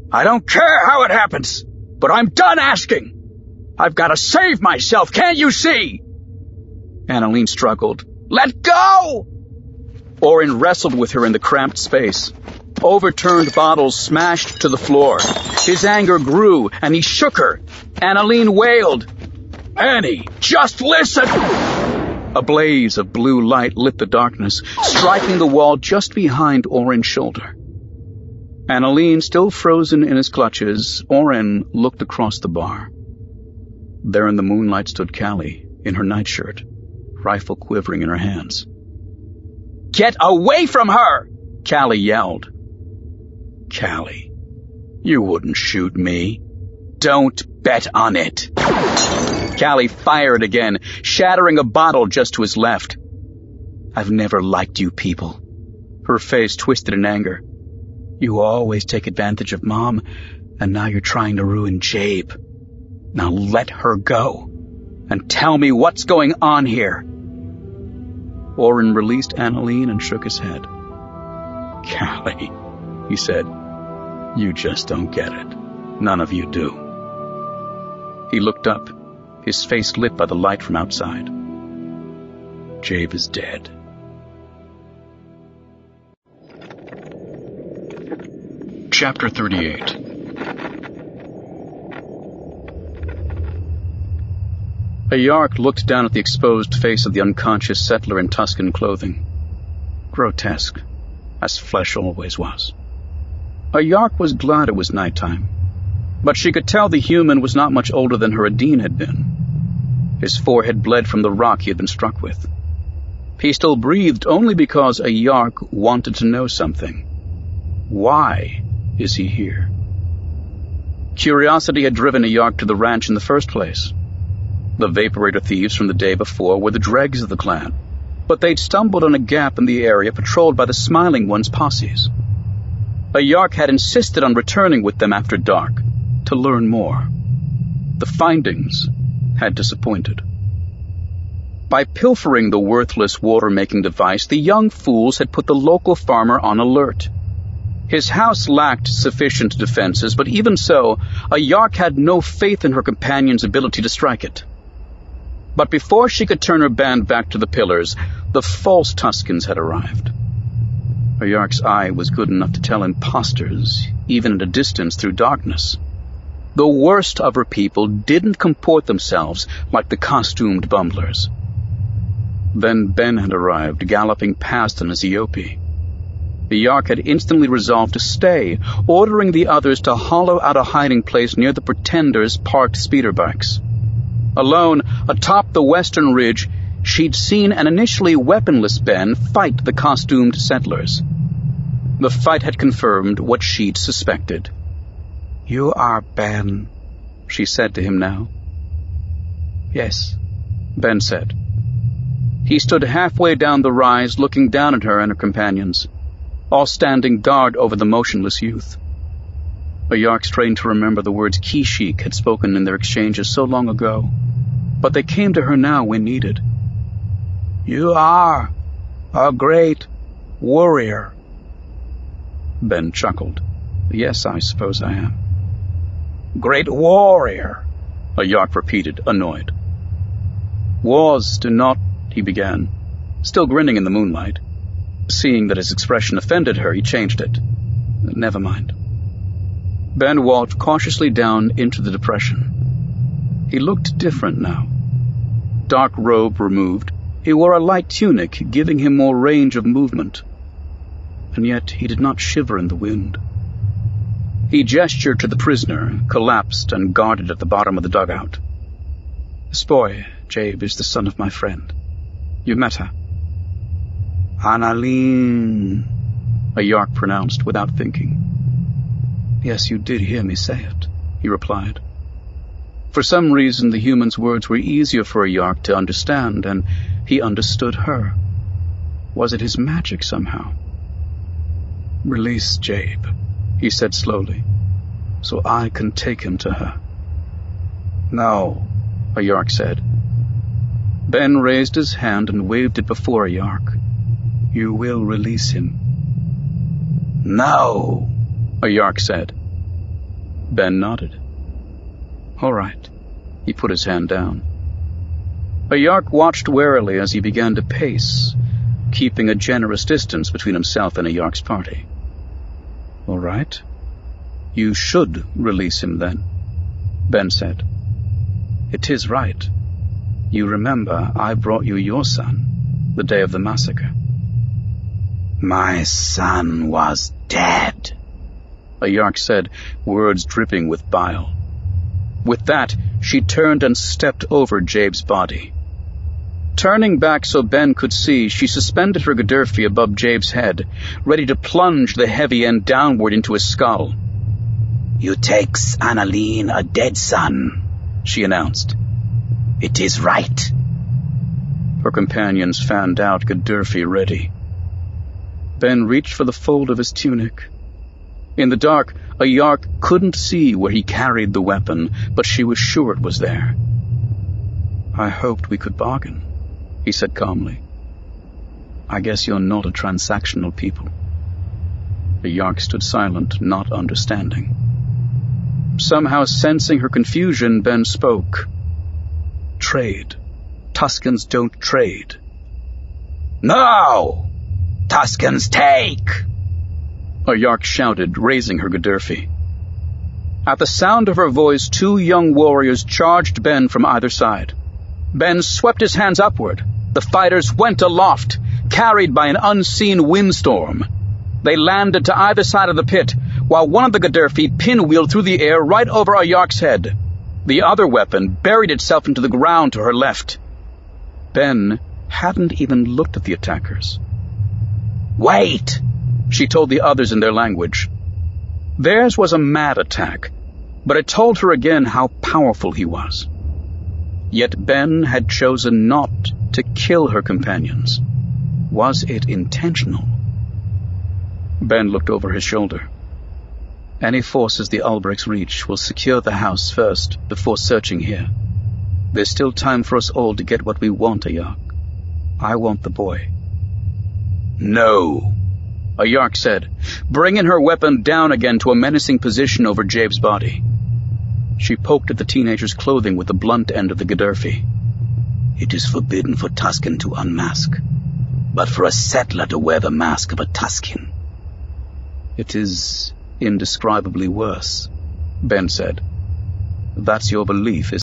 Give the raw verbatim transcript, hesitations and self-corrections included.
I don't care how it happens, but I'm done asking. I've got to save myself, can't you see? Annalene struggled. Let go! Orin wrestled with her in the cramped space. Overturned bottles smashed to the floor. His anger grew, and he shook her. Annalene wailed. Annie, just listen! A blaze of blue light lit the darkness, striking the wall just behind Orin's shoulder. Annalene, still frozen in his clutches, Orin looked across the bar. There in the moonlight stood Callie, in her nightshirt, rifle quivering in her hands. Get away from her! Callie yelled. Callie, you wouldn't shoot me. Don't bet on it. Callie fired again, shattering a bottle just to his left. I've never liked you people. Her face twisted in anger. You always take advantage of Mom, and now you're trying to ruin Jabe. Now let her go, and tell me what's going on here. Orin released Annalene and shook his head. Callie, he said, you just don't get it. None of you do. He looked up, his face lit by the light from outside. Jabe is dead. Chapter thirty-eight. Ayark looked down at the exposed face of the unconscious settler in Tuscan clothing. Grotesque, as flesh always was. Ayark was glad it was nighttime, but she could tell the human was not much older than her Adine had been. His forehead bled from the rock he had been struck with. He still breathed only because Ayark wanted to know something. Why is he here? Curiosity had driven Ayark to the ranch in the first place. The vaporator thieves from the day before were the dregs of the clan, but they'd stumbled on a gap in the area patrolled by the Smiling One's posses. Ayark had insisted on returning with them after dark to learn more. The findings had disappointed. By pilfering the worthless water-making device, the young fools had put the local farmer on alert. His house lacked sufficient defenses, but even so, Ayark had no faith in her companion's ability to strike it. But before she could turn her band back to the pillars, the false Tuscans had arrived. Ayark's eye was good enough to tell impostors, even at a distance through darkness. The worst of her people didn't comport themselves like the costumed bumblers. Then Ben had arrived, galloping past an Azeope. Ayark had instantly resolved to stay, ordering the others to hollow out a hiding place near the pretenders' parked speeder bikes. Alone, atop the western ridge, she'd seen an initially weaponless Ben fight the costumed settlers. The fight had confirmed what she'd suspected. You are Ben, she said to him now. Yes, Ben said. He stood halfway down the rise, looking down at her and her companions, all standing guard over the motionless youth. Ayark strained to remember the words Keshik had spoken in their exchanges so long ago, but they came to her now when needed. You are a great warrior. Ben chuckled. Yes, I suppose I am. Great warrior, Ayark repeated, annoyed. Wars do not, he began, still grinning in the moonlight. Seeing that his expression offended her, he changed it. Never mind. Ben walked cautiously down into the depression. He looked different now. Dark robe removed, he wore a light tunic, giving him more range of movement. And yet he did not shiver in the wind. He gestured to the prisoner, collapsed and guarded at the bottom of the dugout. This boy, Jabe, is the son of my friend. You met her. Annalene, Ayark pronounced without thinking. Yes, you did hear me say it, he replied. For some reason, the human's words were easier for Ayark to understand, and he understood her. Was it his magic somehow? Release Jabe, he said slowly, so I can take him to her. No, Ayark said. Ben raised his hand and waved it before Ayark. You will release him. No, Ayark said. Ben nodded. All right. He put his hand down. Ayark watched warily as he began to pace, keeping a generous distance between himself and Ayark's party. All right. You should release him then, Ben said. It is right. You remember I brought you your son, the day of the massacre. My son was dead, Ayark said, words dripping with bile. With that, she turned and stepped over Jabe's body. Turning back so Ben could see, she suspended her Gadurfi above Jabe's head, ready to plunge the heavy end downward into his skull. You takes Annalene a dead son, she announced. It is right. Her companions fanned out Gadurfi ready. Ben reached for the fold of his tunic. In the dark, Ayark couldn't see where he carried the weapon, but she was sure it was there. I hoped we could bargain, he said calmly. I guess you're not a transactional people. Ayark stood silent, not understanding. Somehow sensing her confusion, Ben spoke. Trade. Tuskens don't trade. No! Tuskens take! Ayark shouted, raising her Gadurfi. At the sound of her voice, two young warriors charged Ben from either side. Ben swept his hands upward. The fighters went aloft, carried by an unseen windstorm. They landed to either side of the pit, while one of the Gadurfi pinwheeled through the air right over Ayark's head. The other weapon buried itself into the ground to her left. Ben hadn't even looked at the attackers. Wait! She told the others in their language. Theirs was a mad attack, but it told her again how powerful he was. Yet Ben had chosen not to kill her companions. Was it intentional? Ben looked over his shoulder. Any forces the Ulbrichs reach will secure the house first before searching here. There's still time for us all to get what we want, Ayark. I want the boy. No, Ayark said, bringing her weapon down again to a menacing position over Jabe's body. She poked at the teenager's clothing with the blunt end of the Gadurfi. It is forbidden for Tusken to unmask, but for a settler to wear the mask of a Tusken. It is indescribably worse, Ben said. That's your belief, isn't it?